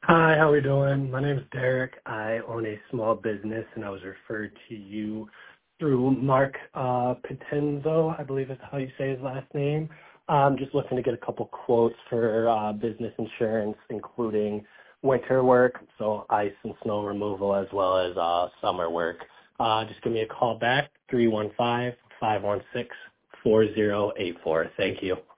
Hi, how are we doing? My name is Derek. I own a small business, and I was referred to you through Mark Patenzo, I believe is how you say his last name. Just looking to get a couple quotes for business insurance, including winter work, so ice and snow removal, as well as summer work. Just give me a call back, 315-516-4084. Thank you.